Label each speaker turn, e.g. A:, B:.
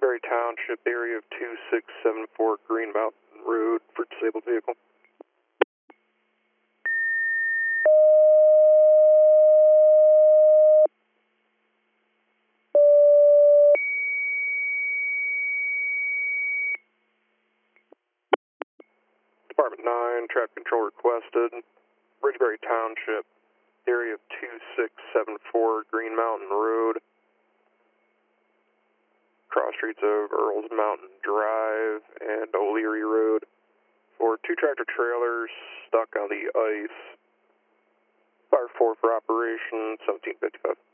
A: Ridgeberry Township, area of 2674 Green Mountain Road for disabled vehicle. Department 9, traffic control requested. Ridgeberry Township, area of 2674 Green Mountain Road. Cross streets of Earls Mountain Drive and O'Leary Road for 2 tractor trailers stuck on the ice. Fire 4 for operation, 1755.